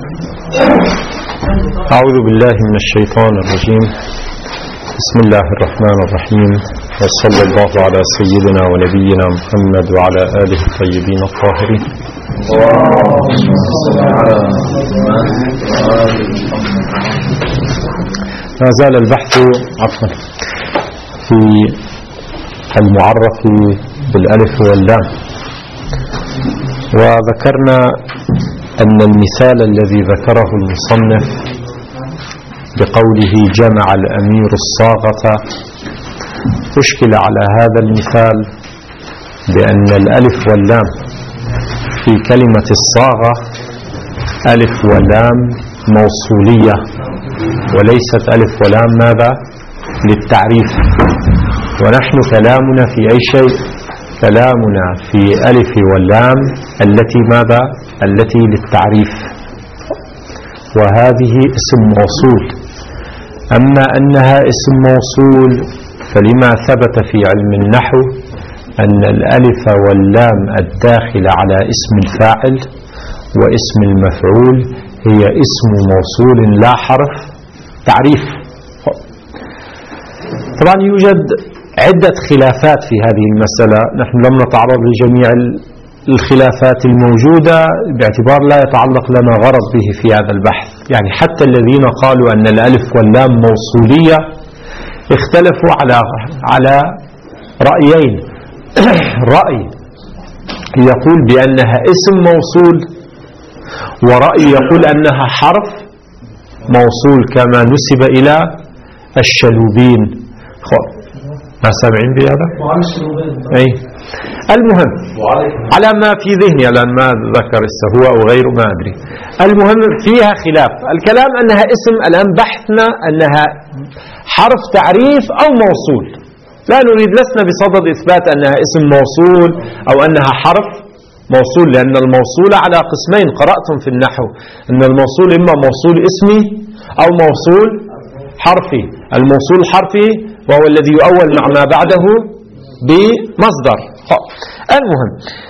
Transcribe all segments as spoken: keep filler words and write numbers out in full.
أعوذ بالله من الشيطان الرجيم. بسم الله الرحمن الرحيم، وصلى الله على سيدنا ونبينا محمد وعلى آله الطيبين الطاهرين. ما زال البحث عفوا في المعرف بالألف واللام، وذكرنا أن المثال الذي ذكره المصنف بقوله جمع الأمير الصاغة أشكل على هذا المثال بأن الألف واللام في كلمة الصاغة ألف ولام موصولية، وليست ألف ولام ماذا؟ للتعريف. ونحن كلامنا في أي شيء؟ كلامنا في ألف واللام التي ماذا؟ التي للتعريف، وهذه اسم موصول. أما أنها اسم موصول فلما ثبت في علم النحو أن الألف واللام الداخل على اسم الفاعل واسم المفعول هي اسم موصول لا حرف تعريف. طبعا يوجد عدة خلافات في هذه المسألة، نحن لم نتعرض لجميع الخلافات الموجودة باعتبار لا يتعلق لنا غرض به في هذا البحث. يعني حتى الذين قالوا أن الألف واللام موصولية اختلفوا على على رأيين. رأي يقول بأنها اسم موصول، ورأي يقول أنها حرف موصول كما نسب إلى الشلوبين. ما سامعين بهذا؟ أي المهم على ما في ذهني الآن، ما ذكر هو أو غيره ما أدري. المهم فيها خلاف. الكلام أنها اسم، الآن بحثنا أنها حرف تعريف أو موصول. لا نريد، لسنا بصدد إثبات أنها اسم موصول أو أنها حرف موصول، لأن الموصول على قسمين قرأتم في النحو، أن الموصول إما موصول اسمي أو موصول حرفي. الموصول الحرفي وهو الذي يؤول مع ما بعده بمصدر. المهم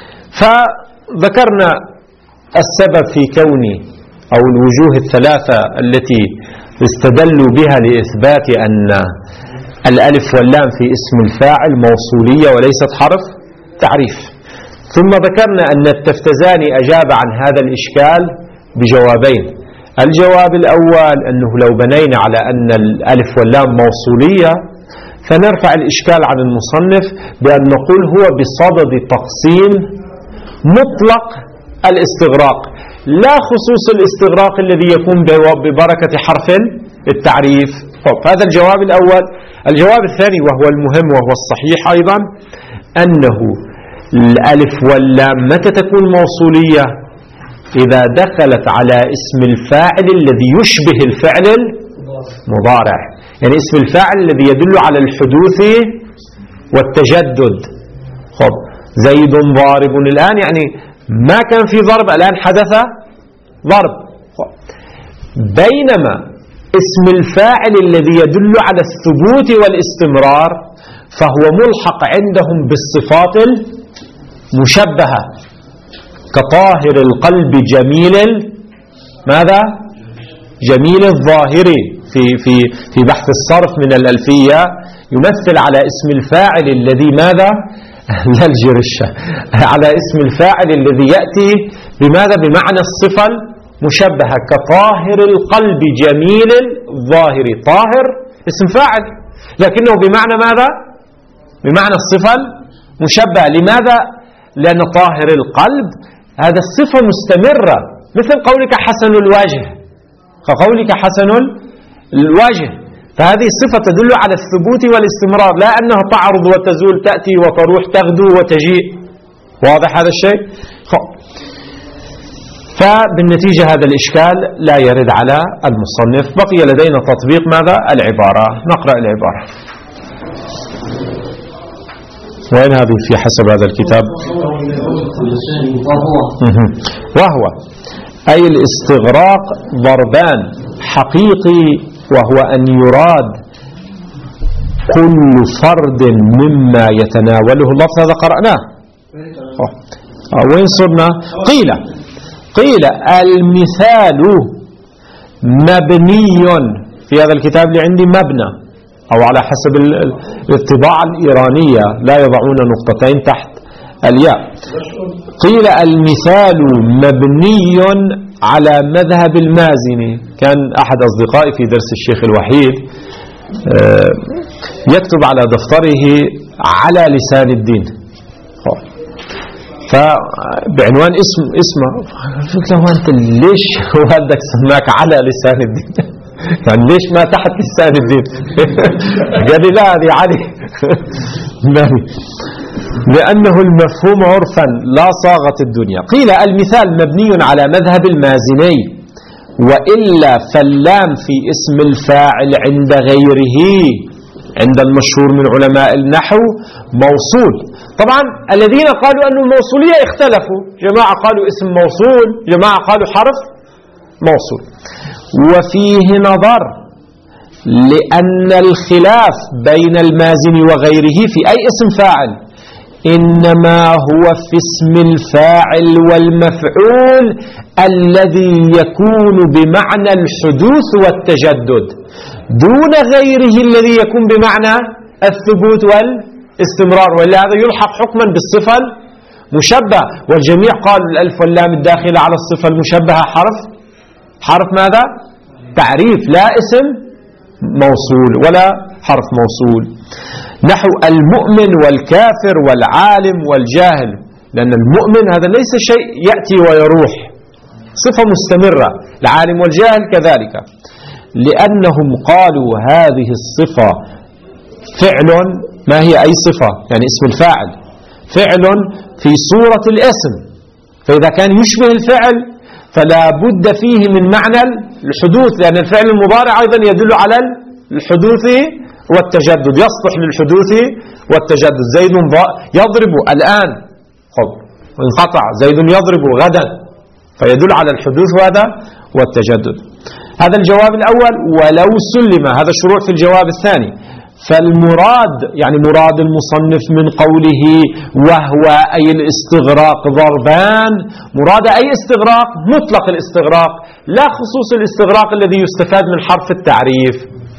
فذكرنا السبب في كون أو الوجوه الثلاثة التي استدلوا بها لإثبات أن الألف واللام في اسم الفاعل موصولية وليست حرف تعريف. ثم ذكرنا أن التفتزاني أجاب عن هذا الإشكال بجوابين. الجواب الأول أنه لو بنينا على أن الألف واللام موصولية فنرفع الإشكال عن المصنف بأن نقول هو بصدد تقسيم مطلق الاستغراق، لا خصوص الاستغراق الذي يكون ببركة حرف التعريف. هذا الجواب الأول. الجواب الثاني وهو المهم وهو الصحيح أيضا، أنه الألف واللام متى تكون موصولية؟ إذا دخلت على اسم الفاعل الذي يشبه الفعل المضارع، يعني اسم الفاعل الذي يدل على الحدوث والتجدد. خب زيد ضارب الآن، يعني ما كان في ضرب، الآن حدث ضرب. بينما اسم الفاعل الذي يدل على الثبوت والاستمرار فهو ملحق عندهم بالصفات المشبهة، كطاهر القلب جميل ماذا؟ جميل الظاهر. في في في بحث الصرف من الألفية يمثل على اسم الفاعل الذي ماذا؟ لا الجرشة، على اسم الفاعل الذي يأتي بماذا؟ بمعنى الصفة المشبهة، كطاهر القلب جميل الظاهر. طاهر اسم فاعل لكنه بمعنى ماذا؟ بمعنى الصفة المشبهة. لماذا؟ لأن طاهر القلب هذا الصفة مستمرة، مثل قولك حسن الوجه، كقولك حسن الوجه، فهذه الصفة تدل على الثبوت والاستمرار، لا أنها تعرض وتزول، تأتي وتروح، تغدو وتجيء. واضح هذا الشيء؟ فبالنتيجة هذا الإشكال لا يرد على المصنف. بقي لدينا تطبيق ماذا؟ العبارة. نقرأ العبارة. وين هذه في حسب هذا الكتاب؟ وهو أي الاستغراق ضربان: حقيقي وهو أن يراد كل فرد مما يتناوله اللفظ. هذا قرأناه. وين صرنا؟ قيل قيل المثال مبني، في هذا الكتاب اللي عندي مبنى، أو على حسب الطباعة الإيرانية لا يضعون نقطتين تحت الياء. قيل المثال مبني على مذهب المازني. كان أحد أصدقائي في درس الشيخ الوحيد يكتب على دفتره على لسان الدين، فبعنوان اسم اسمه، قلت له أنت ليش والدك سماك على لسان الدين؟ يعني ليش ما تحت لسان الدين؟ قال لي لا هذه علي. لأنه المفهوم عرفا لا صاغت الدنيا. قيل المثال مبني على مذهب المازني، وإلا فاللام في اسم الفاعل عند غيره، عند المشهور من علماء النحو موصول. طبعا الذين قالوا أن الموصولية اختلفوا، جماعة قالوا اسم موصول، جماعة قالوا حرف موصول. وفيه نظر، لأن الخلاف بين المازن وغيره في أي اسم فاعل إنما هو في اسم الفاعل والمفعول الذي يكون بمعنى الحدوث والتجدد، دون غيره الذي يكون بمعنى الثبوت والاستمرار، ولهذا يلحق حكما بالصفة المشبهة. والجميع قالوا الألف واللام الداخلة على الصفة المشبهة حرف حرف ماذا؟ تعريف، لا اسم موصول ولا حرف موصول. نحو المؤمن والكافر والعالم والجاهل، لأن المؤمن هذا ليس شيء يأتي ويروح، صفة مستمرة. العالم والجاهل كذلك، لأنهم قالوا هذه الصفة فعل، ما هي أي صفة؟ يعني اسم الفاعل فعل في صورة الاسم، فإذا كان يشبه الفعل فلا بد فيه من معنى الحدوث، لأن الفعل المضارع أيضا يدل على الحدوث والتجدد، يصلح للحدوث والتجدد. زيد يضرب الآن، خب انقطع، زيد يضرب غدا، فيدل على الحدوث وهذا والتجدد. هذا الجواب الأول. ولو سلم، هذا شروع في الجواب الثاني. فالمراد، يعني مراد المصنف من قوله وهو أي الاستغراق ضربان، مراد أي استغراق؟ مطلق الاستغراق، لا خصوص الاستغراق الذي يستفاد من حرف التعريف.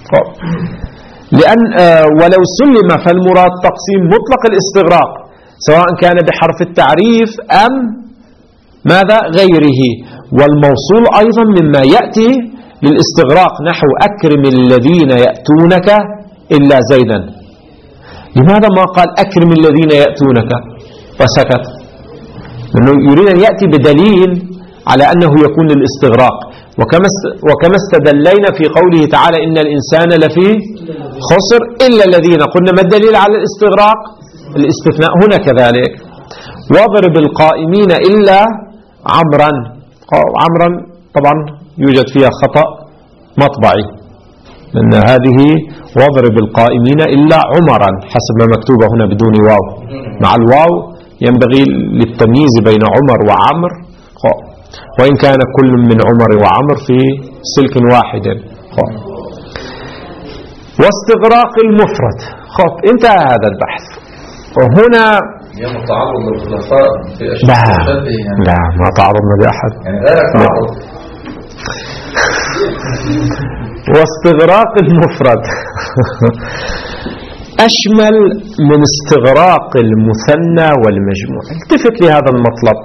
لأن آه ولو سلم فالمراد تقسيم مطلق الاستغراق سواء كان بحرف التعريف أم ماذا غيره. والموصول أيضا مما يأتي للاستغراق، نحو أكرم الذين يأتونك إلا زيدا. لماذا ما قال أكرم الذين يأتونك وسكت؟ لأنه يريد أن يأتي بدليل على أنه يكون للاستغراق. وكما وكما استدلينا في قوله تعالى إن الإنسان لفي خسر إلا الذين، قلنا ما الدليل على الاستغراق؟ الاستثناء. هنا كذلك واضرب القائمين إلا عمرا. عمرا طبعا يوجد فيها خطأ مطبعي، لأن هذه واضرب القائمين إلا عمرا حسب ما مكتوبة هنا بدون واو، مع الواو ينبغي للتمييز بين عمر وعمر، وإن كان كل من عمر وعمر في سلك واحد. واستغراق المفرد. خب انتهى هذا البحث. وهنا تعرض للخلفاء في لا لا ما تعرضنا لأحد يعني غير تعرض. واستغراق المفرد أشمل من استغراق المثنى والمجموع. التفت لهذا المطلب.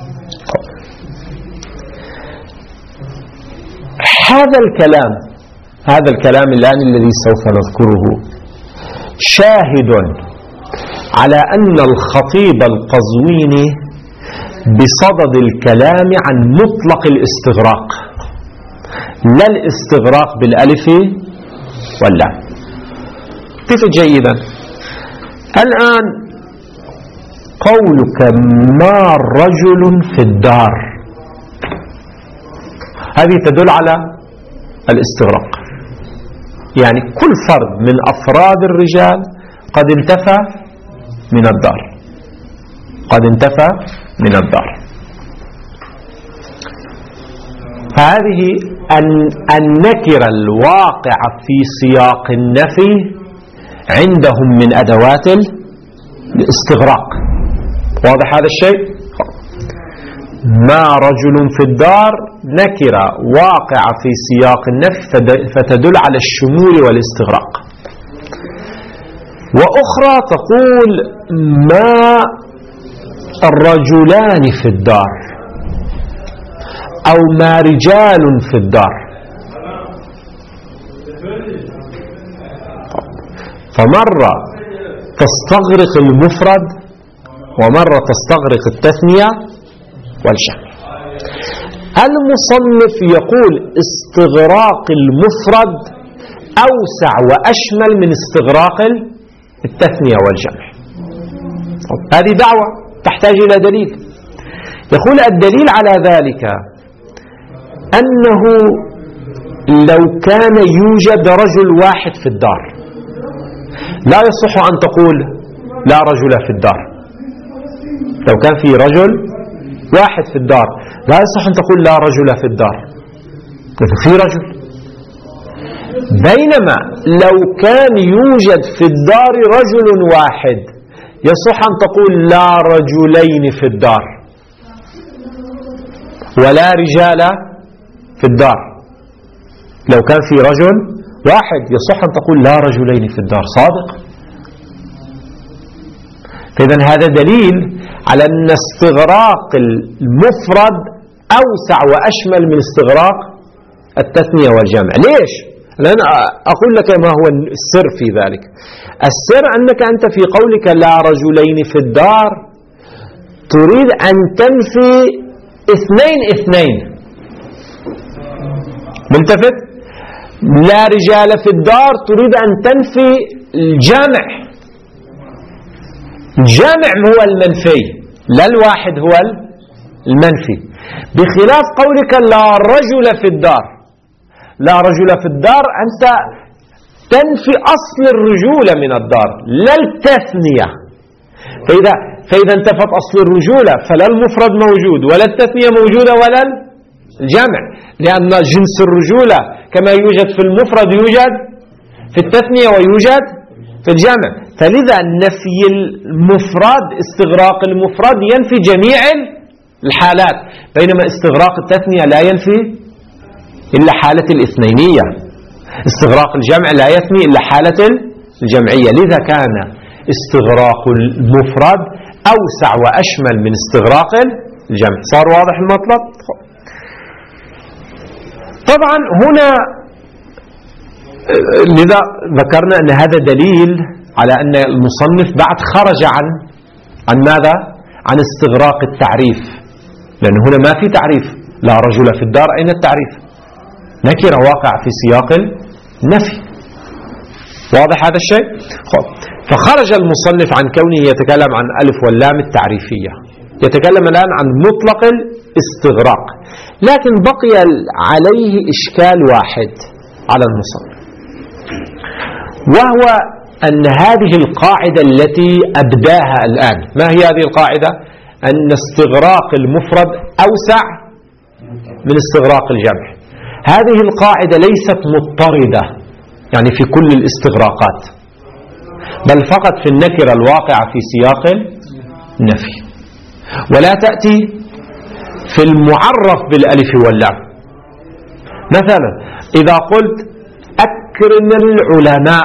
هذا الكلام هذا الكلام الآن الذي سوف نذكره شاهد على أن الخطيب القزويني بصدد الكلام عن مطلق الاستغراق، لا الاستغراق بالألف واللام. تفت جيدا. الآن قولك ما رجل في الدار، هذه تدل على الاستغراق، يعني كل فرد من أفراد الرجال قد انتفى من الدار، قد انتفى من الدار. هذه النكرة الواقعة في سياق النفي عندهم من أدوات الاستغراق. واضح هذا الشيء؟ ما رجل في الدار نكرة واقعة في سياق النفي فتدل على الشمول والاستغراق. وأخرى تقول ما الرجلان في الدار أو ما رجال في الدار، فمرة تستغرق المفرد ومرة تستغرق التثنية والجمع. المصنف يقول استغراق المفرد أوسع وأشمل من استغراق التثنية والجمع. هذه دعوة تحتاج إلى دليل. يقول الدليل على ذلك أنه لو كان يوجد رجل واحد في الدار لا يصح أن تقول لا رجل في الدار. لو كان في رجل واحد في الدار لا يصح أن تقول لا رجل في الدار، لكن في رجل. بينما لو كان يوجد في الدار رجل واحد يصح أن تقول لا رجلين في الدار ولا رجال في الدار. لو كان في رجل واحد يصح أن تقول لا رجلين في الدار. صادق. إذن هذا دليل على أن استغراق المفرد أوسع وأشمل من استغراق التثنية والجمع. ليش؟ لأن أقول لك ما هو السر في ذلك. السر أنك أنت في قولك لا رجلين في الدار تريد أن تنفي اثنين اثنين. ملتفت؟ لا رجال في الدار تريد أن تنفي الجمع. الجمع هو المنفي لا الواحد هو المنفي، بخلاف قولك لا رجل في الدار. لا رجل في الدار أنت تنفي أصل الرجولة من الدار لا التثنية. فإذا, فإذا انتفت أصل الرجولة فلا المفرد موجود ولا التثنية موجودة ولا الجمع، لأن جنس الرجولة كما يوجد في المفرد يوجد في التثنية ويوجد في الجمع. فلذا نفي المفرد استغراق المفرد ينفي جميع الحالات، بينما استغراق التثنية لا ينفي إلا حالة الاثنينية. استغراق الجمع لا يثني إلا حالة الجمعية. لذا كان استغراق المفرد أوسع وأشمل من استغراق الجمع. صار واضح المطلب؟ طبعا هنا لذا ذكرنا أن هذا دليل على أن المصنف بعد خرج عن عن ماذا؟ عن استغراق التعريف، لأن هنا ما في تعريف. لا رجل في الدار أين التعريف؟ نكرة واقع في سياق النفي. واضح هذا الشيء؟ فخرج المصنف عن كونه يتكلم عن ألف واللام التعريفية، يتكلم الآن عن مطلق الاستغراق. لكن بقي عليه إشكال واحد على المصنف، وهو أن هذه القاعدة التي أبداها الآن، ما هي هذه القاعدة؟ أن استغراق المفرد أوسع من استغراق الجمع. هذه القاعدة ليست مضطردة يعني في كل الاستغراقات، بل فقط في النكرة الواقعة في سياق النفي، ولا تأتي في المعرف بالألف واللام. مثلا إذا قلت أكرم العلماء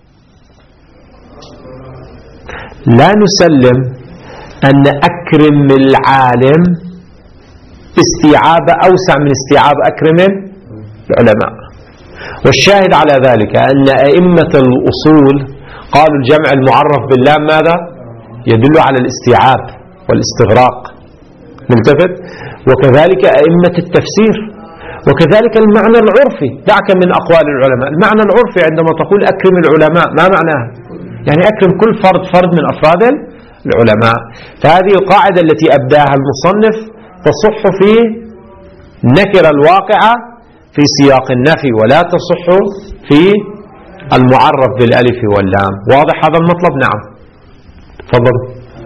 لا نسلم أن أكرم العالم استيعاب أوسع من استيعاب أكرم العلماء. والشاهد على ذلك أن أئمة الأصول قالوا الجمع المعرف باللام ماذا؟ يدل على الاستيعاب والاستغراق. ملتفت؟ وكذلك أئمة التفسير، وكذلك المعنى العرفي. دعك من أقوال العلماء، المعنى العرفي عندما تقول أكرم العلماء ما معناه؟ يعني أكرم كل فرد فرد من أفراد العلماء. فهذه القاعدة التي أبداها المصنف تصح في النكرة الواقعة في سياق النفي، ولا تصح في المعرف بالألف واللام. واضح هذا المطلب؟ نعم. تفضل.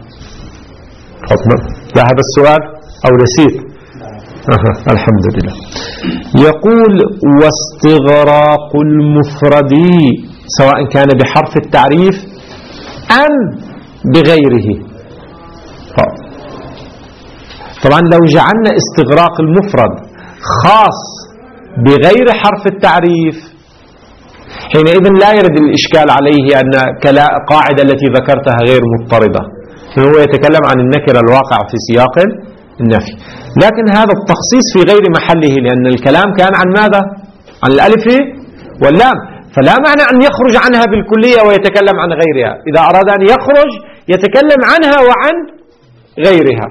لا هذا السؤال أو نسيت؟ أه. الحمد لله. يقول واستغراق المفرد سواء كان بحرف التعريف أم بغيره. طيب. طبعا لو جعلنا استغراق المفرد خاص بغير حرف التعريف حينئذ لا يرد الإشكال عليه أن قاعدة التي ذكرتها غير مضطردة، فهو يتكلم عن النكرة الواقع في سياق النفي. لكن هذا التخصيص في غير محله، لأن الكلام كان عن ماذا؟ عن الألف واللام، فلا معنى أن يخرج عنها بالكلية ويتكلم عن غيرها. إذا أراد أن يخرج يتكلم عنها وعن غيرها.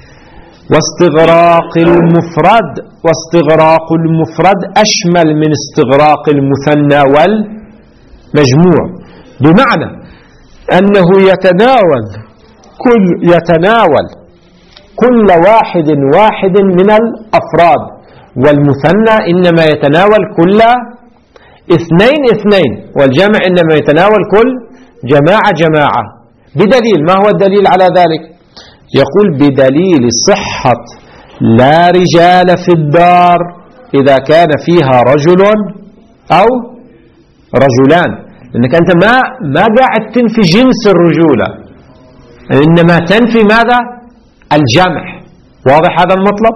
واستغراق المفرد واستغراق المفرد أشمل من استغراق المثنى والمجموع، بمعنى أنه يتناول كل يتناول كل واحد واحد من الأفراد، والمثنى إنما يتناول كل اثنين اثنين، والجمع إنما يتناول كل جماعة جماعة. بدليل، ما هو الدليل على ذلك؟ يقول بدليل صحة لا رجال في الدار إذا كان فيها رجل أو رجلان، لأنك أنت ما ما قاعد تنفي جنس الرجولة، إنما تنفي ماذا؟ الجمع. واضح هذا المطلب؟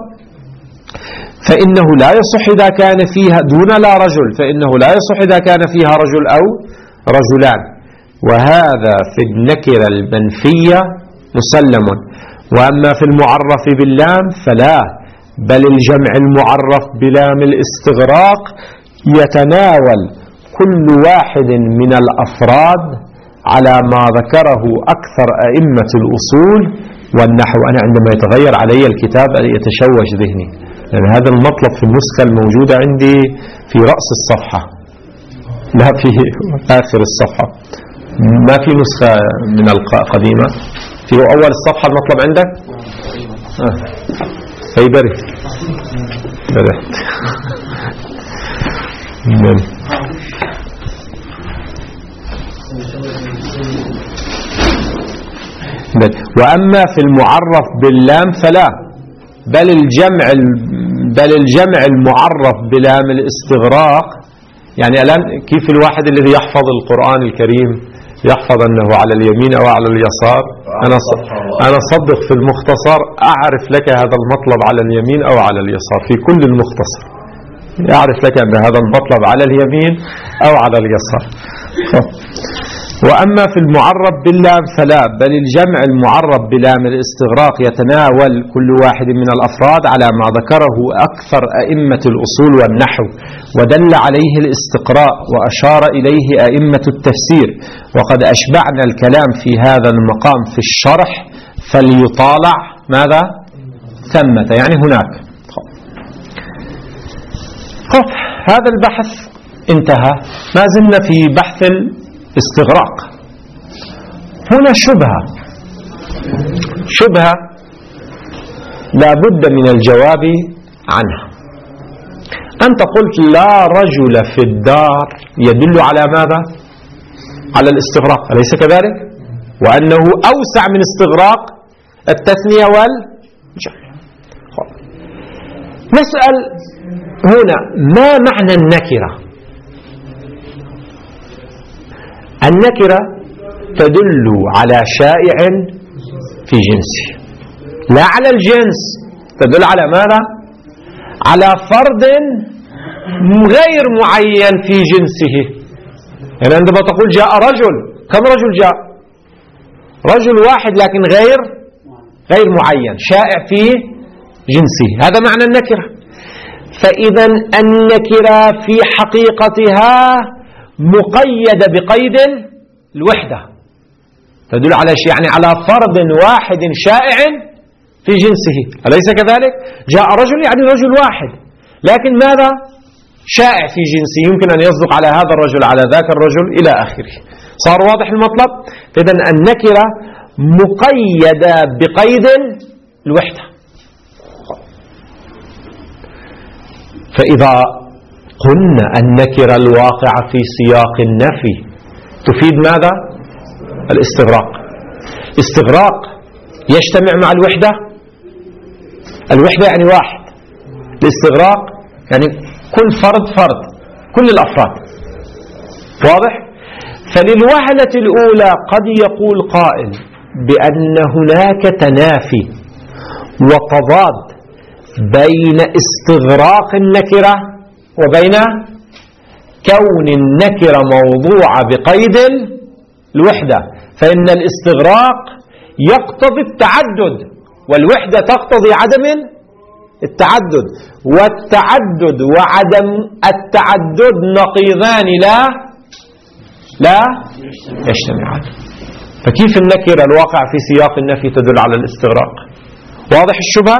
فإنه لا يصح إذا كان فيها دون لا رجل، فإنه لا يصح إذا كان فيها رجل أو رجلان، وهذا في النكرة المنفية مسلم. وأما في المعرف باللام فلا، بل الجمع المعرف بلام الاستغراق يتناول كل واحد من الأفراد على ما ذكره أكثر أئمة الأصول والنحو. أنا عندما يتغير علي الكتاب يتشوش ذهني، لأن هذا المطلب في النسخة الموجودة عندي في رأس الصفحة لا في آخر الصفحة، ما في نسخة من القديمة في أول الصفحة المطلب عندك؟ آه. أي بري بري وأما في المعرف باللام فلا، بل الجمع بل الجمع المعرف بلام الاستغراق. يعني الآن كيف الواحد الذي يحفظ القرآن الكريم يحفظ أنه على اليمين أو على اليسار؟ أنا أنا صدق في المختصر أعرف لك هذا المطلب على اليمين أو على اليسار، في كل المختصر يعرف لك أن هذا المطلب على اليمين أو على اليسار. وأما في المعرب باللام فلا، بل الجمع المعرب بلام الاستغراق يتناول كل واحد من الأفراد على ما ذكره أكثر أئمة الأصول والنحو، ودل عليه الاستقراء وأشار إليه أئمة التفسير، وقد أشبعنا الكلام في هذا المقام في الشرح فليطالع ماذا؟ ثمة، يعني هناك. خف هذا البحث انتهى، ما زلنا في بحث الاستغراق. هنا شبهة شبهة لا بد من الجواب عنها. أنت قلت لا رجل في الدار يدل على ماذا؟ على الاستغراق، أليس كذلك؟ وأنه أوسع من استغراق التثنية والجمع. نسأل هنا ما معنى النكرة؟ النكرة تدل على شائع في جنسه، لا على الجنس، تدل على ماذا؟ على فرد غير معين في جنسه. يعني عندما تقول جاء رجل، كم رجل جاء؟ رجل واحد لكن غير غير معين، شائع في جنسه، هذا معنى النكرة. فإذا النكرة في حقيقتها مقيدة بقيد الوحدة، تدل على شيء، يعني على فرد واحد شائع في جنسه، أليس كذلك؟ جاء رجل يعني رجل واحد، لكن ماذا؟ شائع في جنسه، يمكن أن يصدق على هذا الرجل على ذاك الرجل إلى آخره. صار واضح المطلب؟ إذن النكرة مقيدة بقيد الوحدة. فإذا قلنا النكرة الواقعة في سياق النفي تفيد ماذا؟ الاستغراق. استغراق يجتمع مع الوحدة، الوحدة يعني واحد، الاستغراق يعني كل فرد فرد، كل الأفراد. واضح؟ فللوهلة الأولى قد يقول قائل بأن هناك تنافي وتضاد بين استغراق النكرة وبين كون النكرة موضوعة بقيد الوحدة، فإن الاستغراق يقتضي التعدد والوحدة تقتضي عدم التعدد، والتعدد وعدم التعدد نقيضان لا لا يجتمعان. فكيف النكرة الواقع في سياق النفي تدل على الاستغراق؟ واضح الشبهة؟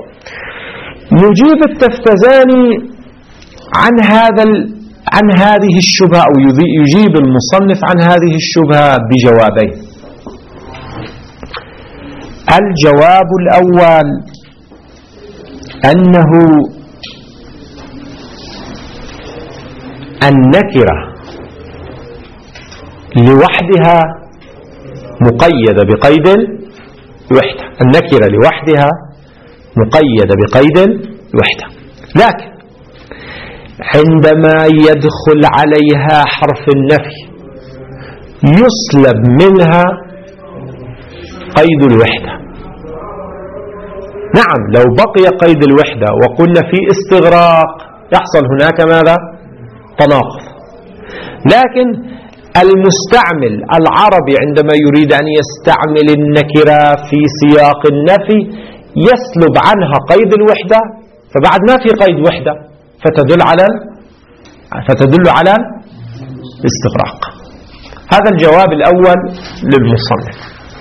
يجيب التفتزاني عن هذا عن هذه الشبهة، أو يجيب المصنف عن هذه الشبهة بجوابين. الجواب الأول أنه النكرة لوحدها مقيدة بقيد الوحدة، النكرة لوحدها مقيدة بقيد الوحدة، لكن عندما يدخل عليها حرف النفي يسلب منها قيد الوحدة. نعم، لو بقي قيد الوحدة وقلنا في استغراق يحصل هناك ماذا؟ تناقض. لكن المستعمل العربي عندما يريد أن يستعمل النكرة في سياق النفي يسلب عنها قيد الوحدة، فبعد ما في قيد وحدة فتدل على فتدل على الاستغراق. هذا الجواب الأول للمصنف.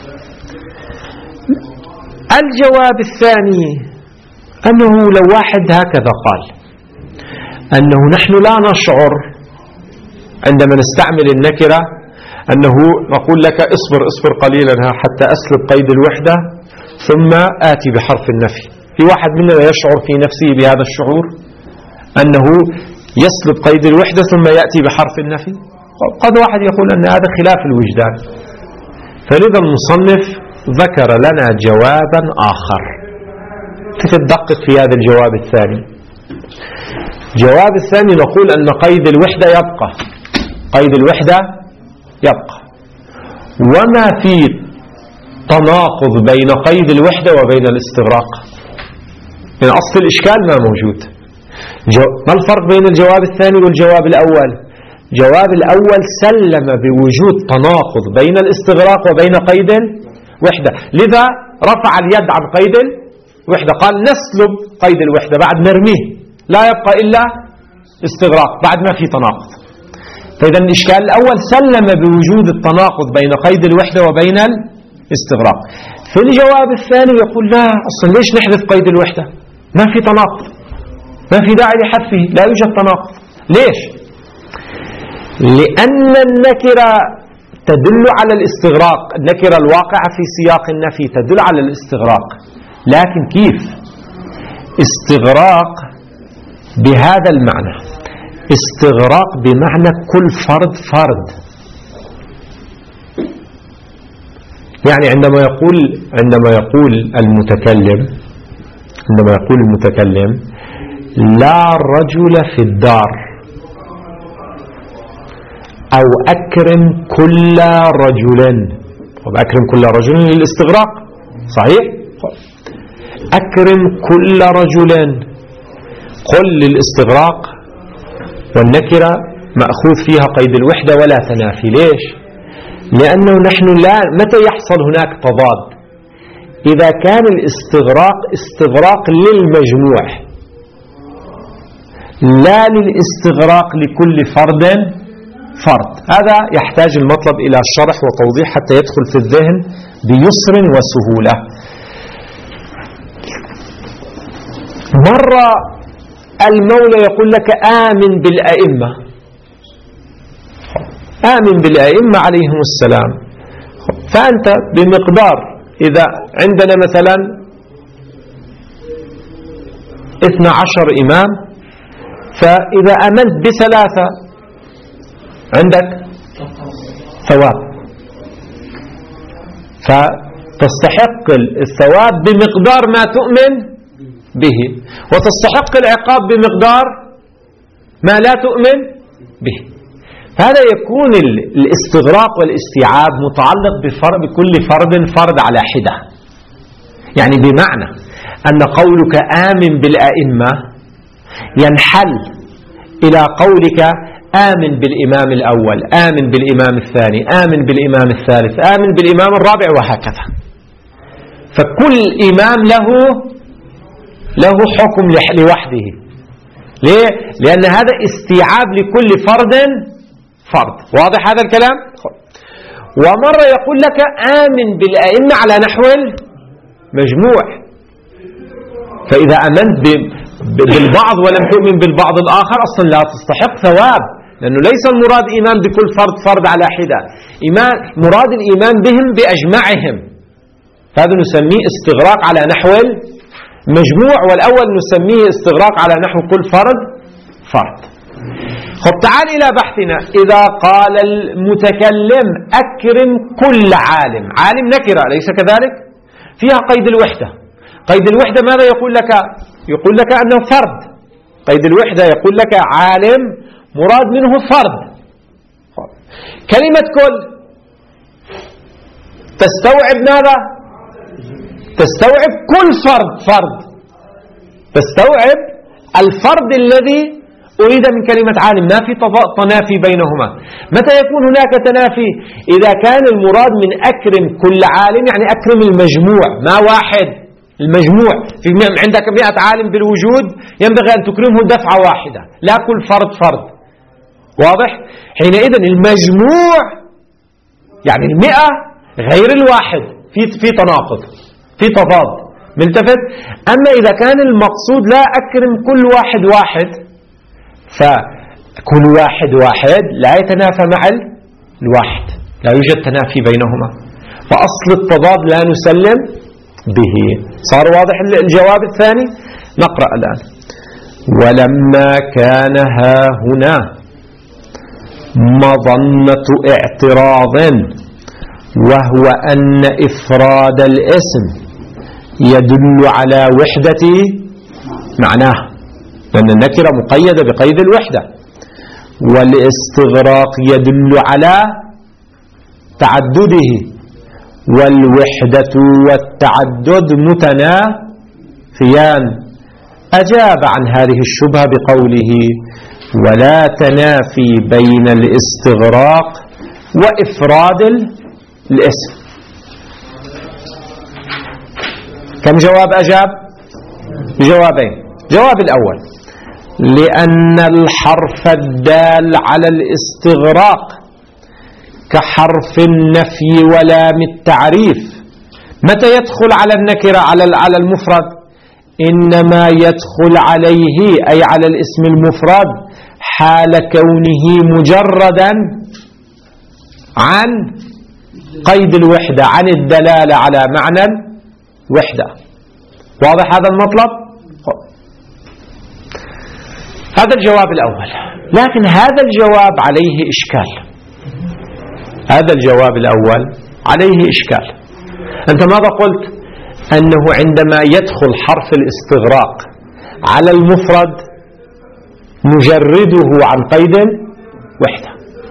الجواب الثاني أنه لو واحد هكذا قال أنه نحن لا نشعر عندما نستعمل النكرة أنه نقول لك اصبر اصبر قليلا حتى أسلب قيد الوحدة ثم آتي بحرف النفي. في واحد منا يشعر في نفسه بهذا الشعور أنه يسلب قيد الوحدة ثم يأتي بحرف النفي؟ قد واحد يقول أن هذا خلاف الوجدان. فلذا المصنف ذكر لنا جوابا آخر. كيف تدقق في هذا الجواب الثاني؟ الجواب الثاني نقول أن قيد الوحدة يبقى، قيد الوحدة يبقى، وما في تناقض بين قيد الوحدة وبين الاستغراق. من أصل الإشكال ما موجود. ما الفرق بين الجواب الثاني والجواب الأول؟ الجواب الأول سلم بوجود تناقض بين الاستغراق وبين قيد الوحدة، لذا رفع اليد عن قيد الوحدة، قال نسلب قيد الوحدة بعد نرميه، لا يبقى إلا استغراق بعد ما في تناقض. فإذا الإشكال الأول سلم بوجود التناقض بين قيد الوحدة وبين الاستغراق. في الجواب الثاني يقول لا، أصلا ليش نحذف قيد الوحدة؟ ما في تناقض، ما في داعي لحذفه، لا يوجد تناقض. ليش؟ لأن النكرة تدل على الاستغراق، النكرة الواقعة في سياق النفي تدل على الاستغراق، لكن كيف؟ استغراق بهذا المعنى، استغراق بمعنى كل فرد فرد. يعني عندما يقول عندما يقول المتكلم عندما يقول المتكلم لا رجل في الدار، أو أكرم كل رجل، أكرم كل رجل للاستغراق، صحيح؟ أكرم كل رجل، قل للاستغراق، والنكرة مأخوذ فيها قيد الوحدة ولا تنافي. ليش؟ لأنه نحن لا متى يحصل هناك تضاد؟ إذا كان الاستغراق استغراق للمجموع لا للاستغراق لكل فرد فرد. هذا يحتاج المطلب إلى شرح وتوضيح حتى يدخل في الذهن بيسر وسهولة. مرة المولى يقول لك آمن بالأئمة، آمن بالأئمة عليهم السلام، فأنت بمقدار، إذا عندنا مثلا اثنى عشر إمام، فإذا آمنت بثلاثة عندك ثواب، فتستحق الثواب بمقدار ما تؤمن به، وتستحق العقاب بمقدار ما لا تؤمن به. هذا يكون الاستغراق والاستيعاب متعلق بكل فرد فرد على حدة. يعني بمعنى أن قولك آمن بالأئمة ينحل إلى قولك آمن بالإمام الأول، آمن بالإمام الثاني، آمن بالإمام الثالث، آمن بالإمام الرابع، وهكذا. فكل إمام له له حكم لوحده. ليه؟ لأن هذا استيعاب لكل فرد فرد. واضح هذا الكلام؟ ومرة يقول لك آمن بالأئمة على نحو المجموع، فإذا آمنت بالبعض ولم تؤمن بالبعض الآخر أصلا لا تستحق ثواب، لأنه ليس المراد إيمان بكل فرد فرد على حدة، إيمان مراد الإيمان بهم بأجمعهم. هذا نسميه استغراق على نحو المجموع، والأول نسميه استغراق على نحو كل فرد فرد. خب تعال إلى بحثنا. إذا قال المتكلم أكرم كل عالم، عالم نكرة أليس كذلك؟ فيها قيد الوحدة. قيد الوحدة ماذا يقول لك؟ يقول لك أنه فرد. قيد الوحدة يقول لك عالم مراد منه فرد. كلمة كل تستوعب ماذا؟ تستوعب كل فرد فرد، تستوعب الفرد الذي أريد من كلمة عالم. ما في تنافي بينهما. متى يكون هناك تنافي؟ إذا كان المراد من أكرم كل عالم يعني أكرم المجموع، ما واحد، المجموع. في عندك مئة عالم بالوجود ينبغي أن تكرمه دفعة واحدة، لا كل فرد فرد. واضح؟ حينئذ المجموع يعني المئة غير الواحد، في في تناقض، في تضاد، ملتفت. أما إذا كان المقصود لا أكرم كل واحد واحد، فكل واحد واحد لا يتنافى مع الواحد، لا يوجد تنافي بينهما، فأصل التضاد لا نسلم به. صار واضح الجواب الثاني؟ نقرأ الآن. ولما كان ها هنا مظنة اعتراض، وهو أن إفراد الاسم يدل على وحدة معناه، لأن النكرة مقيدة بقيد الوحدة، والاستغراق يدل على تعدده، والوحدة والتعدد متنافيان. أجاب عن هذه الشبهة بقوله: ولا تنافي بين الاستغراق وإفراد الاسم. كم جواب أجاب؟ جوابين. جواب الأول: لأن الحرف الدال على الاستغراق كحرف النفي ولام التعريف متى يدخل على النكرة على المفرد؟ إنما يدخل عليه أي على الاسم المفرد حال كونه مجردا عن قيد الوحدة، عن الدلالة على معنى الوحدة. واضح هذا المطلب؟ هذا الجواب الأول. لكن هذا الجواب عليه إشكال. هذا الجواب الأول عليه إشكال. أنت ماذا قلت؟ أنه عندما يدخل حرف الاستغراق على المفرد نجرده عن قيد وحدة.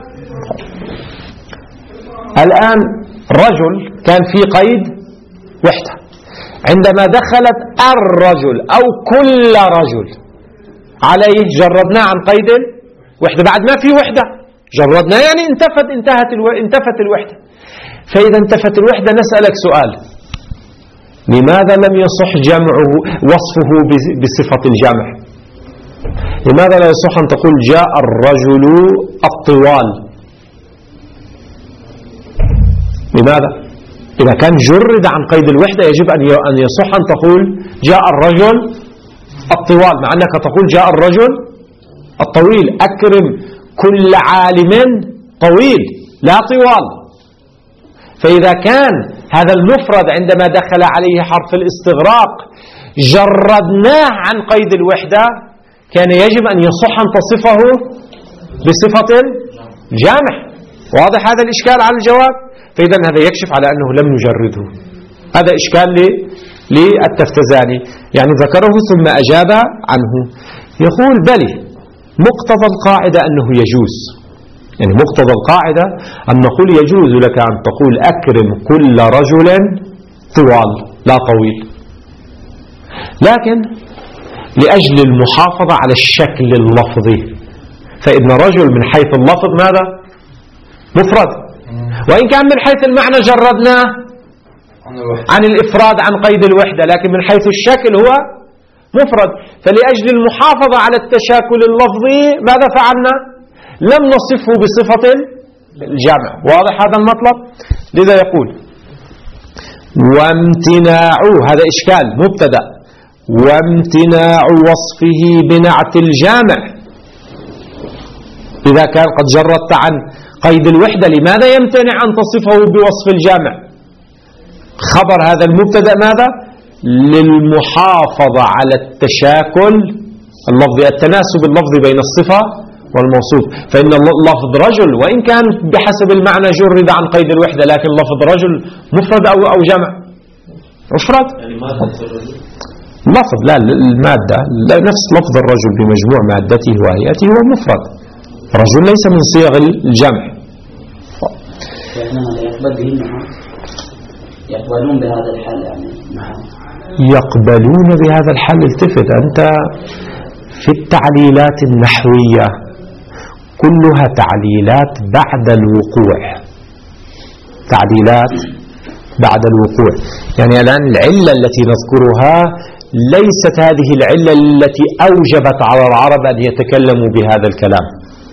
الآن رجل كان في قيد وحدة، عندما دخلت الرجل أو كل رجل عليه جردناه عن قيد وحدة، بعد ما في وحدة جردناه يعني انتفت انتهت الو... انتفت الوحدة. فإذا انتفت الوحدة نسألك سؤال: لماذا لم يصح جمعه وصفه بصفة الجمع؟ لماذا لا يصح أن تقول جاء الرجل الطوال؟ لماذا؟ إذا كان جرد عن قيد الوحدة يجب أن يصح أن تقول جاء الرجل الطوال، مع أنك تقول جاء الرجل الطويل. أكرم كل عالم طويل لا طوال. فإذا كان هذا المفرد عندما دخل عليه حرف الاستغراق جردناه عن قيد الوحدة كان يجب أن يصح أن تصفه بصفة الجامع. واضح هذا الإشكال على الجواب؟ فإذا هذا يكشف على أنه لم نجرده. هذا إشكال للتفتزاني، يعني ذكره ثم أجاب عنه. يقول: بلي مقتضى القاعدة أنه يجوز، يعني مقتضى القاعدة أن نقول يجوز لك أن تقول أكرم كل رجل طوال لا طويل. لكن لأجل المحافظة على الشكل اللفظي، فإن رجل من حيث اللفظ ماذا؟ مفرد، وإن كان من حيث المعنى جردناه عن الإفراد عن قيد الوحدة، لكن من حيث الشكل هو مفرد. فلأجل المحافظة على التشاكل اللفظي ماذا فعلنا؟ لم نصفه بصفة الجمع. واضح هذا المطلب؟ لذا يقول وامتناع، هذا إشكال مبتدأ، وامتناع وصفه بنعت الجامع إذا كان قد جردت عن قيد الوحدة، لماذا يمتنع أن تصفه بوصف الجامع؟ خبر هذا المبتدأ ماذا؟ للمحافظة على التشاكل اللفظي، التناسب اللفظي بين الصفة والموصوف. فإن لفظ رجل وإن كان بحسب المعنى جرد عن قيد الوحدة، لكن لفظ رجل مفرد أو أو جمع؟ مفرد. لفظ لا المادة لا، نفس لفظ الرجل بمجموع مادته وهيئته هو مفرد. رجل ليس من صيغ الجمع. يقبلون بهذا الحل يعني معه. يقبلون بهذا الحل. التفت أنت في التعليلات النحوية كلها تعليلات بعد الوقوع، تعليلات بعد الوقوع. يعني الآن العلة التي نذكرها ليست هذه العلة التي أوجبت على العرب أن يتكلموا بهذا الكلام،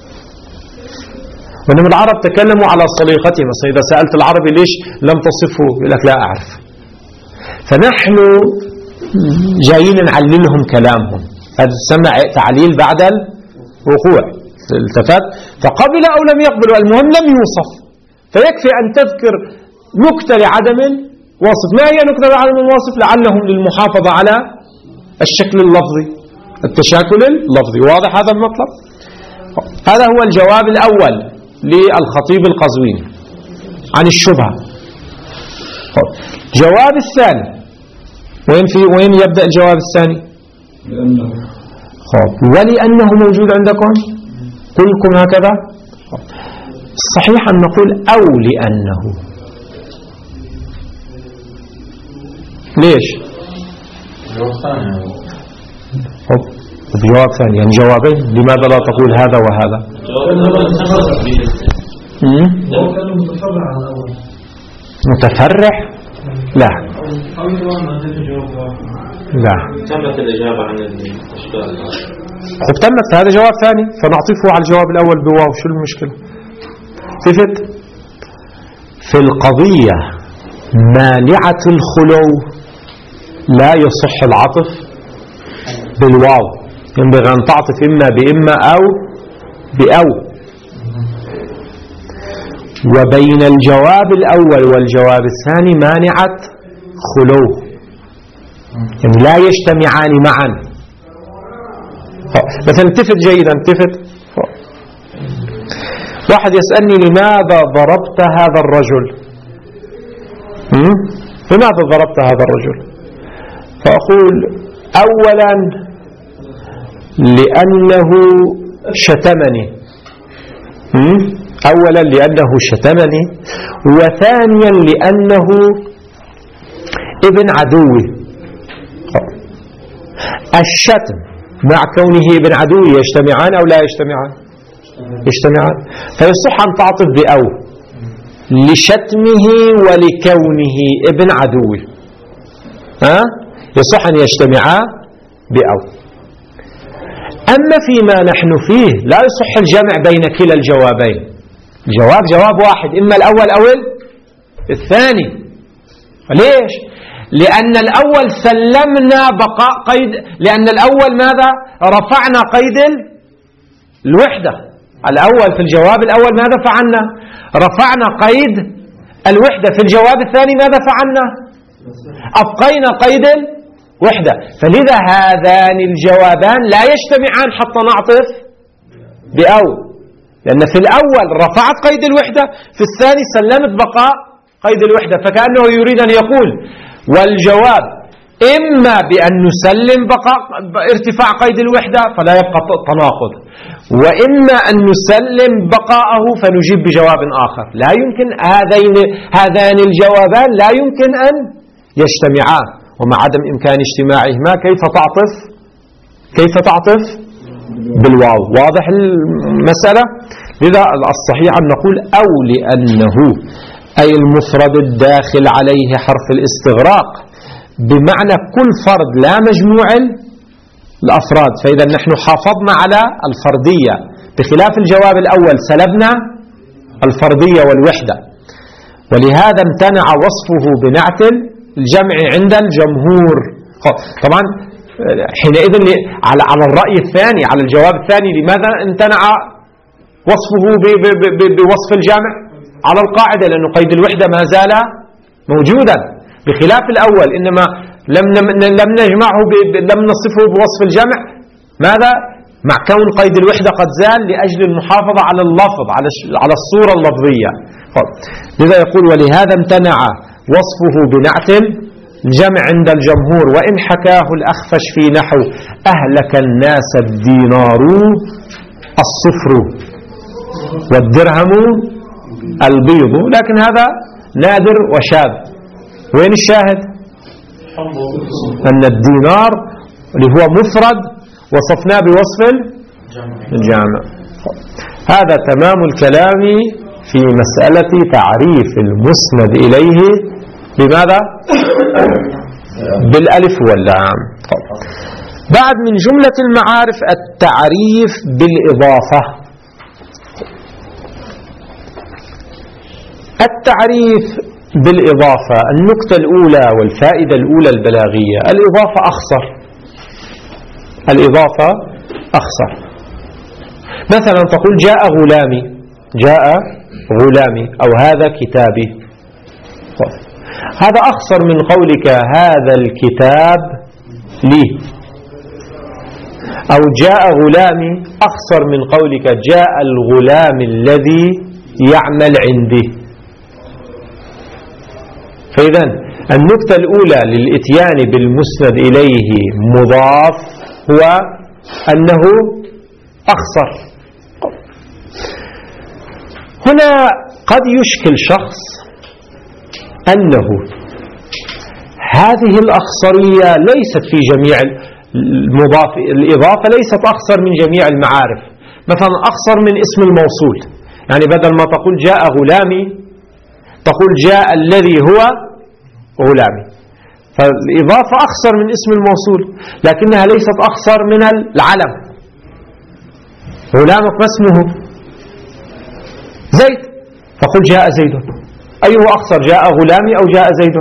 وإنما العرب تكلموا على صليقتهم. مثلا إذا سألت العربي ليش لم تصفه يقول لك لا أعرف. فنحن جايين نعللهم كلامهم، هذا تسمى تعليل بعد الوقوع. التفت فقبل أو لم يقبل، المهم لم يوصف، فيكفي أن تذكر نكتة لعدم الوصف. ما هي نكتة لعدم الوصف؟ لعلهم للمحافظة على الشكل اللفظي، التشاكل اللفظي. واضح هذا المطلب؟ هذا هو الجواب الأول للخطيب القزويني عن الشبهة. جواب الثاني وين في وين يبدأ الجواب الثاني؟ لأنه ولأنه موجود عندكم كلكم هكذا. صحيح أن نقول أو لأنه. ليش؟ بجواب ثاني يعني جوابين. لماذا لا تقول هذا وهذا؟ متفرع؟ لا لا تمت الإجابة عن الإشكال. خب تمت، هذا جواب ثاني فنعطفه على الجواب الأول بواو. شو المشكلة؟ تفت في القضية مانعة الخلو لا يصح العطف بالواو، ينبغي أن تعطف إما بإما أو بأو. وبين الجواب الأول والجواب الثاني مانعة خلو، يعني لا يجتمعان معا. مثلا التفت جيدا، التفت. واحد يسألني لماذا ضربت هذا الرجل؟ لماذا ضربت هذا الرجل؟ فأقول أولا لأنه شتمني، أولا لأنه شتمني، وثانيا لأنه ابن عدوي. الشتم مع كونه ابن عدوي يجتمعان أو لا يجتمعان؟ يجتمعان. فيصح أن تعطف بأو لشتمه ولكونه ابن عدوي، ها؟ يصح أن يجتمعا بأو. أما فيما نحن فيه لا يصح الجمع بين كلا الجوابين. الجواب جواب واحد، إما الأول أو الثاني. ليش؟ لأن الأول سلمنا بقاء قيد، لأن الأول ماذا؟ رفعنا قيد الوحدة. الأول في الجواب الأول ماذا فعلنا؟ رفعنا قيد الوحدة. في الجواب الثاني ماذا فعلنا؟ أبقينا قيد الوحدة. فلذا هذان الجوابان لا يجتمعان حتى نعطف بأو، لأن في الأول رفعت قيد الوحدة، في الثاني سلمت بقاء قيد الوحدة. فكأنه يريد أن يقول والجواب إما بأن نسلم بقاء ارتفاع قيد الوحدة فلا يبقى تناقض، وإما أن نسلم بقاءه فنجيب بجواب آخر. لا يمكن هذين هذان الجوابان لا يمكن أن يجتمعان. ومع عدم إمكان اجتماعهما كيف تعطف كيف تعطف بالواو. واضح المسألة؟ لذا الصحيح أن نقول أو لأنه أي المفرد الداخل عليه حرف الاستغراق بمعنى كل فرد لا مجموع الأفراد، فإذا نحن حافظنا على الفردية بخلاف الجواب الأول سلبنا الفردية والوحدة، ولهذا امتنع وصفه بنعت الجمع عند الجمهور. طبعا حينئذ على على الرأي الثاني، على الجواب الثاني، لماذا امتنع وصفه بوصف الجمع؟ على القاعدة لأنه قيد الوحدة ما زال موجودا بخلاف الأول، إنما لم لم نجمعه لم نصفه بوصف الجمع. ماذا؟ مع كون قيد الوحدة قد زال لأجل المحافظة على اللفظ، على على الصورة اللفظية. لذا يقول ولهذا امتنع وصفه بنعت الجمع عند الجمهور، وإن حكاه الأخفش في نحو أهلك الناس الدينار الصفر والدرهم البيض، لكن هذا نادر وشاذ. وين الشاهد؟ أن الدينار اللي هو مفرد وصفناه بوصف الجامع. هذا تمام الكلام في مسألة تعريف المسند إليه بماذا؟ بالألف واللام. بعد من جملة المعارف التعريف بالإضافة. التعريف بالإضافة النقطة الأولى والفائدة الأولى البلاغية، الإضافة أخصر. الإضافة أخصر. مثلا تقول جاء غلامي، جاء غلامي، أو هذا كتابي. هذا أخصر من قولك هذا الكتاب لي. أو جاء غلامي أخصر من قولك جاء الغلام الذي يعمل عندي. فإذا النقطة الأولى للإتيان بالمسند إليه مضاف هو أنه أخصر. هنا قد يشكل شخص أنه هذه الأخصرية ليست في جميع المضاف، الإضافة ليست أخصر من جميع المعارف. مثلا أخصر من اسم الموصول، يعني بدل ما تقول جاء غلامي تقول جاء الذي هو غلامي، فالإضافة أخصر من اسم الموصول، لكنها ليست أخصر من العلم. غلامك ما اسمه؟ زيد، فقل جاء زيد. أيه أخصر، جاء غلامي أو جاء زيد؟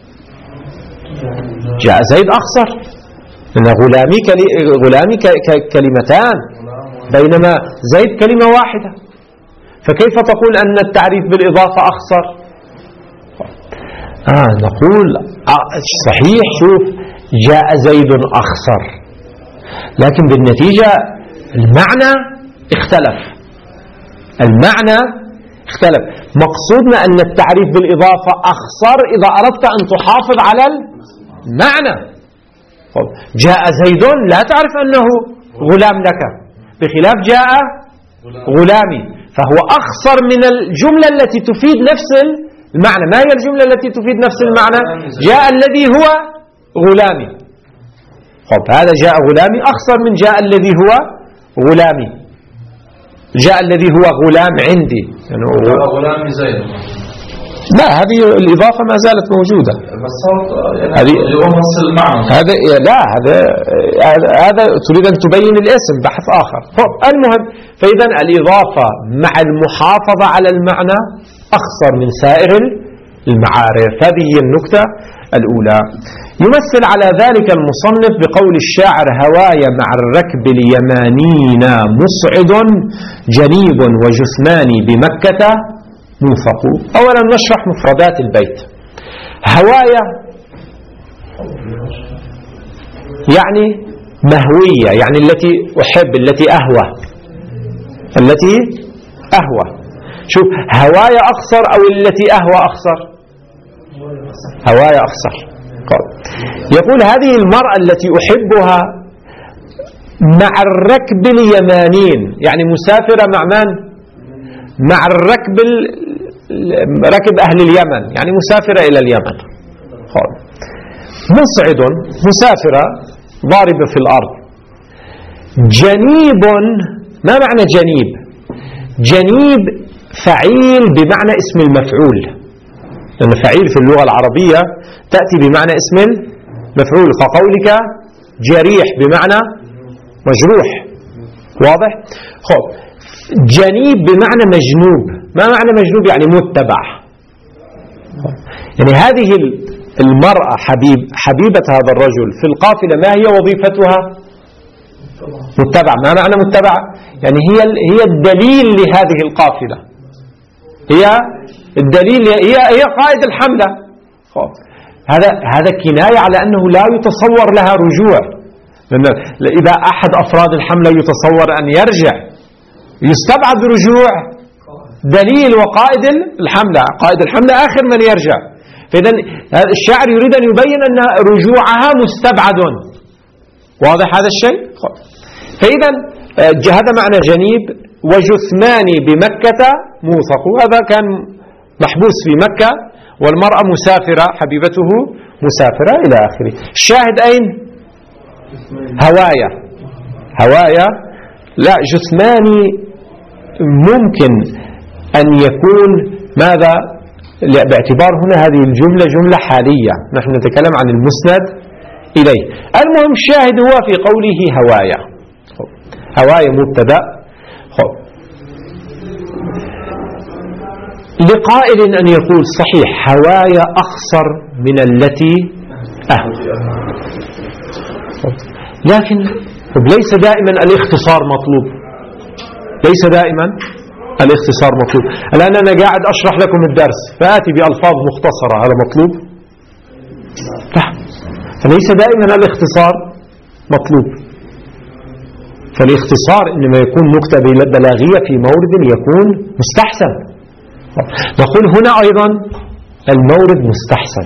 جاء زيد أخصر، لأن غلامي غلامي كلمتان بينما زيد كلمة واحدة، فكيف تقول أن التعريف بالإضافة أخصر؟ آه نقول آه صحيح، شوف جاء زيد أخصر، لكن بالنتيجة المعنى اختلف. المعنى اختلف. مقصودنا أن التعريف بالإضافة أخصر إذا أردت أن تحافظ على المعنى. جاء زيد لا تعرف أنه غلام لك، بخلاف جاء غلامي، فهو أخصر من الجملة التي تفيد نفس المعنى. ما هي الجملة التي تفيد نفس المعنى؟ جاء الذي هو غلامي. طب هذا جاء غلامي أخصر من جاء الذي هو غلامي. جاء الذي هو غلام عندي، يعني غلامي زيد. لا، هذه الإضافة ما زالت موجودة. هذه نص المعنى. هذا لا، هذا هذا تريد أن تبين الاسم، بحث آخر. المهم، فإذا الإضافة مع المحافظة على المعنى أخصر من سائر المعارف. هذه هي النكتة الأولى. يمثل على ذلك المصنف بقول الشاعر هواي مع الركب اليمانين مصعد جنيب وجثماني بمكة موثق. أولا نشرح مفردات البيت. هوايا يعني مهوية، يعني التي أحب، التي أهوى، التي أهوى. شوف، هوايا أخصر أو التي أهوى أخصر؟ هوايا أخصر. يقول هذه المرأة التي أحبها مع الركب اليمانين، يعني مسافرة مع من؟ مع الركب ركب أهل اليمن، يعني مسافرة إلى اليمن. مصعد مسافرة ضاربة في الأرض. جنيب، ما معنى جنيب؟ جنيب فعيل بمعنى اسم المفعول، لأن فعيل في اللغة العربية تأتي بمعنى اسم المفعول، كقولك جريح بمعنى مجروح. واضح؟ خب جنيب بمعنى مجنوب. ما معنى مجنوب؟ يعني متبع. يعني هذه المرأة حبيب حبيبة هذا الرجل في القافلة ما هي وظيفتها؟ متبع. ما معنى متبع؟ يعني هي هي الدليل لهذه القافلة، هي الدليل، هي هي قائد الحملة. هذا هذا كناية على أنه لا يتصور لها رجوع، لأن إذا أحد أفراد الحملة يتصور أن يرجع يستبعد رجوع دليل وقائد الحملة. قائد الحملة آخر من يرجع. فإذا الشاعر يريد أن يبين أن رجوعها مستبعد. واضح هذا الشيء؟ فإذا هذا معنى جنيب. وجثمان بمكة موثق، هذا كان محبوس في مكة والمرأة مسافرة، حبيبته مسافرة إلى آخره. الشاهد أين؟ هوايا. هوايا لا، جثمان ممكن أن يكون ماذا؟ باعتبار هنا هذه الجملة جملة حالية، نحن نتكلم عن المسند إليه. المهم الشاهد هو في قوله هوايا. هوايا مبتدأ. لقائل أن يقول صحيح هوايا أخصر من التي أهوى، لكن ليس دائما الاختصار مطلوب، ليس دائما الاختصار مطلوب. الآن أنا قاعد أشرح لكم الدرس فآتي بألفاظ مختصرة، هذا مطلوب؟ لا، فليس دائما الاختصار مطلوب. فالاختصار إنما يكون نكتة بلاغية في مورد يكون مستحسن. نقول هنا أيضا المورد مستحسن،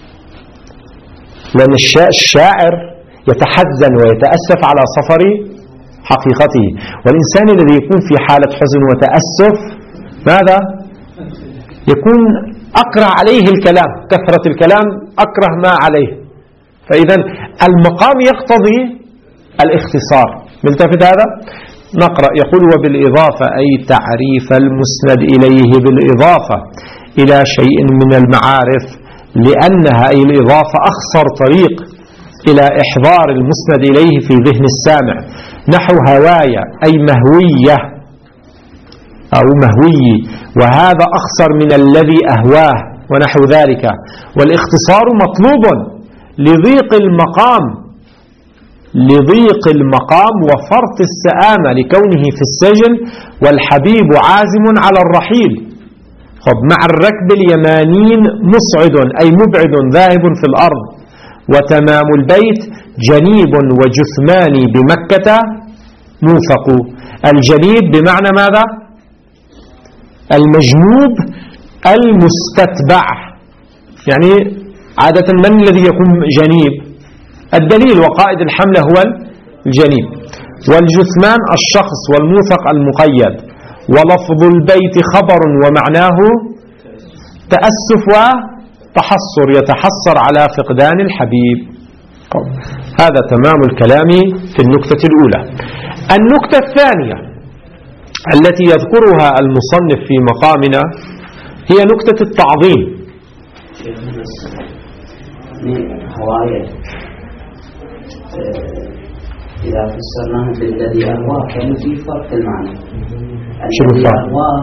لأن الشاعر يتحزن ويتأسف على سفر حقيقته، والإنسان الذي يكون في حالة حزن وتأسف ماذا؟ يكون أكره عليه الكلام، كثرة الكلام أكره ما عليه. فإذا المقام يقتضي الاختصار. ملتفت هذا؟ نقرأ. يقول وبالإضافة أي تعريف المسند إليه بالإضافة إلى شيء من المعارف، لأنها أي الإضافة أخصر طريق إلى إحضار المسند إليه في ذهن السامع، نحو هوايا أي مهوية أو مهوي، وهذا أخصر من الذي أهواه ونحو ذلك. والاختصار مطلوب لضيق المقام لضيق المقام وفرط السآمة لكونه في السجن، والحبيب عازم على الرحيل. خب مع الركب اليمانين مصعد أي مبعد ذاهب في الأرض. وتمام البيت جنيب وجثمان بمكة موثق. الجنيب بمعنى ماذا؟ المجنوب المستتبع. يعني عادة من الذي يكون جنيب؟ الدليل وقائد الحملة هو الجنيب. والجثمان الشخص، والموثق المقيد. ولفظ البيت خبر ومعناه تأسف وتحسر، يتحسر على فقدان الحبيب. هذا تمام الكلام في النكتة الأولى. النكتة الثانية التي يذكرها المصنف في مقامنا هي نكتة التعظيم. إذا فسرناه بالذي أهواه كان في فرق في المعنى. الذي أهواه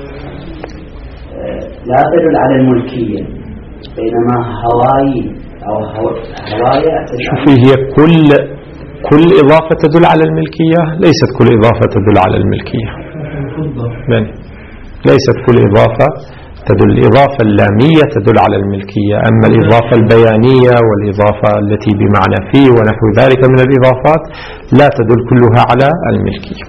لا تدل على الملكية، بينما هواي أو هوايا شوفي، هي كل كل إضافة تدل على الملكية؟ ليست كل إضافة تدل على الملكية. من ليست كل إضافة تدل. الإضافة اللامية تدل على الملكية، أما الإضافة البيانية والإضافة التي بمعنى فيه ونحو ذلك من الإضافات لا تدل كلها على الملكية.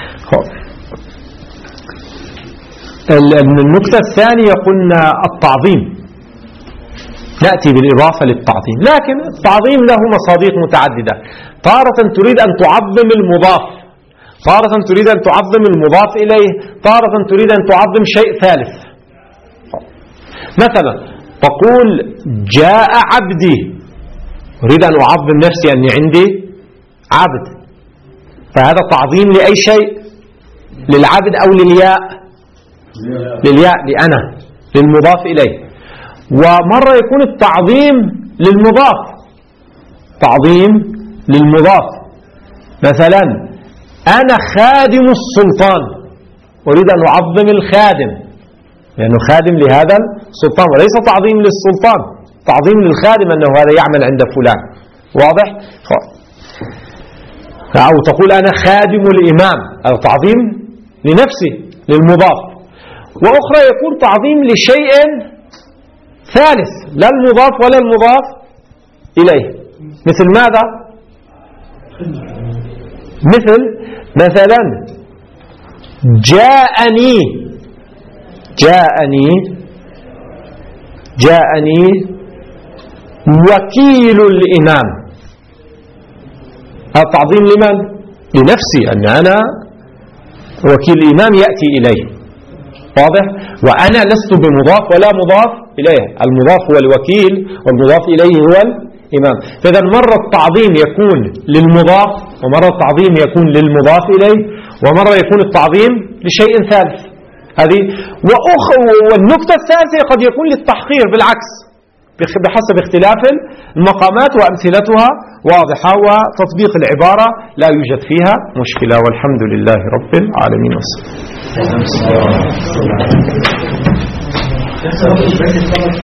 النكتة الثانية قلنا التعظيم، نأتي بالإضافة للتعظيم، لكن التعظيم له مصادق متعددة. تارة تريد أن تعظم المضاف، تارة تريد أن تعظم المضاف إليه، تارة تريد أن تعظم شيء ثالث. مثلا تقول جاء عبدي، أريد أن أعظم نفسي أني عندي عبد، فهذا تعظيم لأي شيء، للعبد أو للياء، للياء لأنا، للمضاف إليه. ومرة يكون التعظيم للمضاف، تعظيم للمضاف. مثلا أنا خادم السلطان، أريد أن أعظم الخادم لأنه خادم لهذا السلطان، وليس تعظيم للسلطان، تعظيم للخادم أنه هذا يعمل عند فلان. واضح؟ أو تقول أنا خادم الإمام، أو تعظيم لنفسي للمضاف. وأخرى يكون تعظيم لشيء ثالث لا المضاف ولا المضاف إليه. مثل ماذا؟ مثل مثلا جاءني جاءني جاءني وكيل الإمام، التعظيم لمن؟ لنفسي، أن أنا وكيل الإمام يأتي إليه. واضح؟ وأنا لست بمضاف ولا مضاف إليه، المضاف هو الوكيل والمضاف إليه هو الإمام. فإذا مرة التعظيم يكون للمضاف، ومرة التعظيم يكون للمضاف إليه، ومرة يكون التعظيم لشيء ثالث. هذه والنقطة الثالثة قد يكون للتحقير بالعكس، بحسب اختلاف المقامات وأمثلتها واضحة، وتطبيق العبارة لا يوجد فيها مشكلة. والحمد لله رب العالمين. والسلام.